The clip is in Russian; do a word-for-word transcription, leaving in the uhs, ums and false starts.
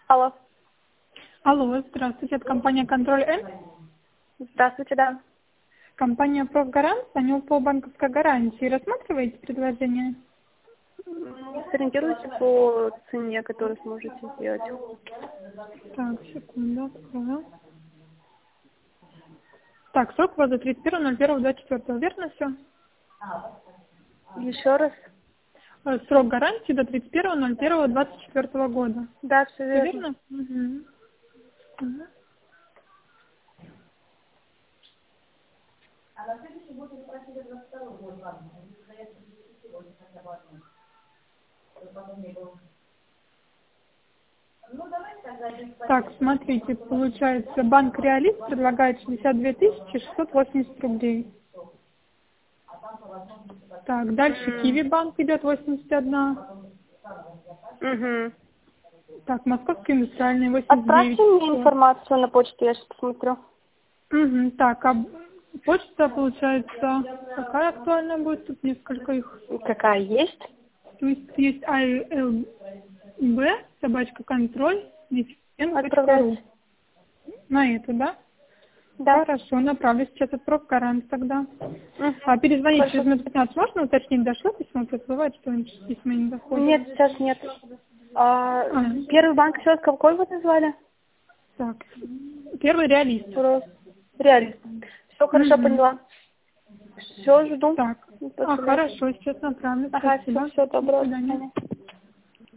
Алло. Алло, здравствуйте, это компания «Контроль М». Здравствуйте, да. Компания «Профгарант», они по банковской гарантии. Рассматриваете предложение? М, Сориентируйте по цене, которую сможете сделать. Так, секунду, открою. Так, срок ввода тридцать первое ноль первое двадцать четвёртого, верно все? Еще раз. Срок гарантии до тридцать первое ноль первое двадцать четвёртого года. Да, все Всё верно. верно? Угу. Угу. Так, смотрите, получается, банк «Реалист» предлагает шестьдесят две тысячи шестьсот восемьдесят рублей. Так, дальше «Киви банк» идет восемьдесят один. Угу. Так, «Московский индустриальный» восемьдесят Отправьте мне девять. информацию на почту, я сейчас посмотрю. Угу, так, а почта, получается, какая актуальная будет? Тут несколько их. Какая есть? То есть есть айлб, собачка контроль, точка ру. Отправляйте. На эту, да? Да. Хорошо, направлю сейчас от профгарант тогда. Угу. А перезвонить через Хорошо. минут пятнадцать можно уточнить, дошло письмо? Просто бывает, что письма не доходят. Нет, сейчас нет. А, А, первый банк сейчас какой вы назвали? так, первый «Реалист». Рос. Реально. Все хорошо, Угу. поняла. Все, жду. Так, До а, свидания. хорошо, сейчас направлю. Ага, все, Спасибо. все, До доброго свидания. свидания.